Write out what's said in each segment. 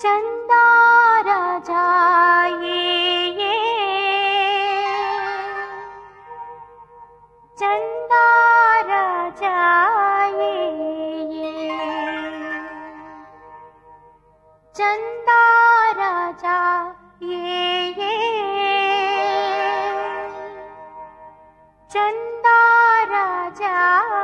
चंदा राजा ये चंदा राजा ये चंदा राजा ये चंदा राजा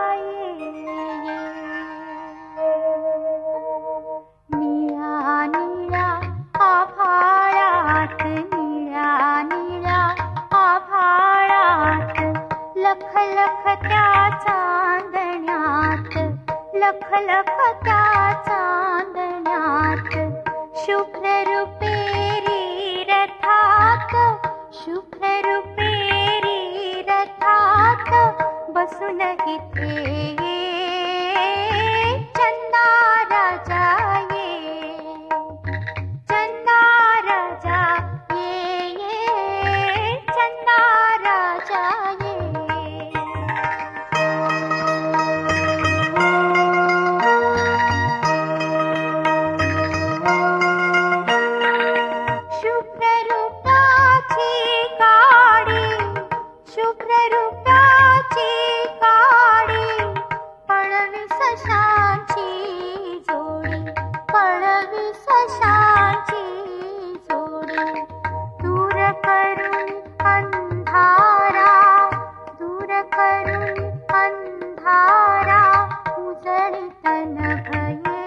निळा निळा आभाळात निळा निळा आभाळात लख लख त्या चांदण्यात लख लख त्या चांदण्यात शुभ्र रुपेरी रथात शुभ्र रुपेरी रथात बसून इथे चंदा राजा ये चंदा राजा ये चंदा राजा ये शुभ्र रूपाची गाडी शुभ्र रूपाची गाडी पळवी सशांची जोडी पळवी सशांची जोडी दूर करून अंधारा दूर करून अंधारा उजळीत नभये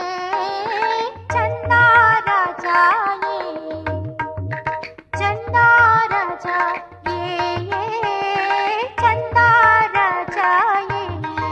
चंदा राजा ये चंदा राजा ये चंदा राजा ये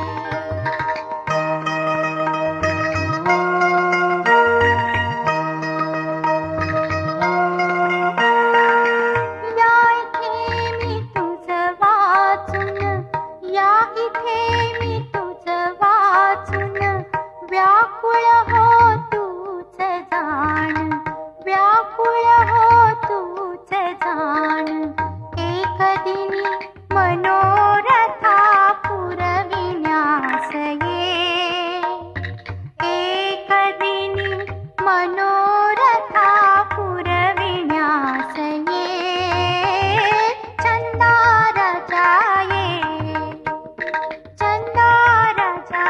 या इथे मी तुझं वाचून या इथे मी तुझं वाचून व्याकुळ हो तूच जाण व्याकुळ हो तूच जाण एक दिनी मनोरथा पुरविण्यास ये एक दिनी मनोरथा पुरविण्यास ये चंदा राजा ये चंदा राजा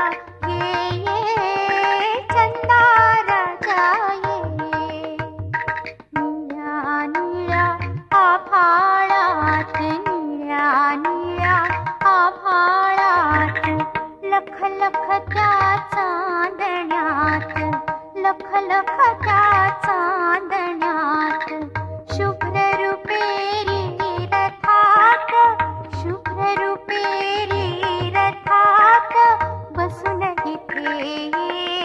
ये चंदा राजा ये निळ्या निळ्या आभाळात निळ्या निळ्या आभाळात लख लख त्या चांदण्यात लख लख त्या चांदण्यात शुभ्र रुपेरी रथात शुभ्र रुपेरी रथात बसून इथे